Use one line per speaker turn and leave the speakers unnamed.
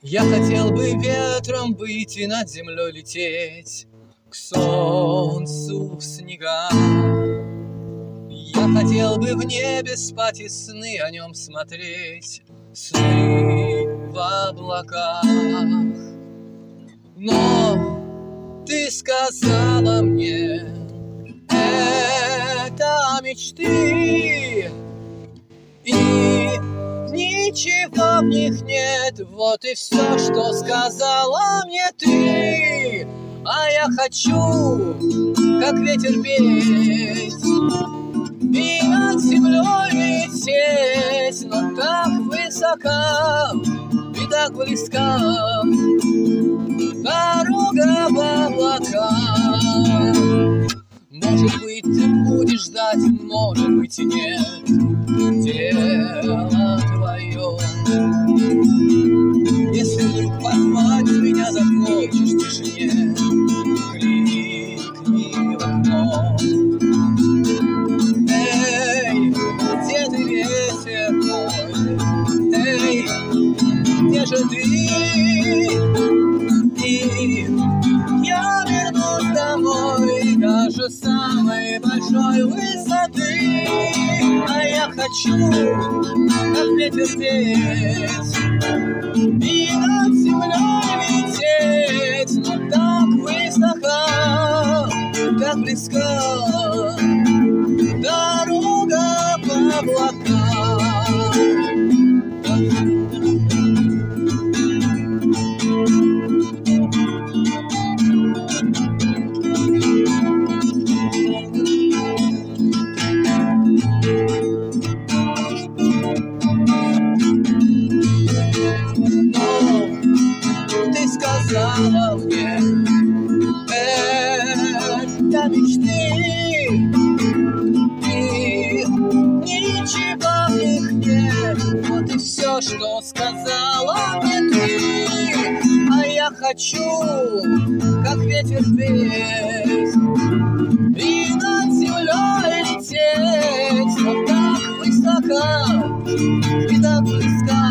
Я хотел бы ветром быть и над землей лететь к солнцу в снега. Я хотел бы в небе спать и сны о нем смотреть, сны в облаках. Но ты сказала мне, это мечты, и ничего в них нет. Вот и все, что сказала мне ты. А я хочу, как ветер, петь и над землей лететь, но так высока и так близка дорога в облаках. Может быть, ты будешь ждать, может быть, и нет. Дело твое. Если вдруг поймать меня захочешь в тишине, крикни в окно. Эй, где ты, ветер мой? Эй, где же ты? И я вернусь домой даже с самой большой высоты. А я хочу, как ветер, петь и над землей лететь, но так высока, так близка дорога в облаках. Сказала мне, это мечты, и ничего в них нет. Вот и все, что сказала мне ты. А я хочу, как ветер, петь и над землей лететь, но так высока и так близка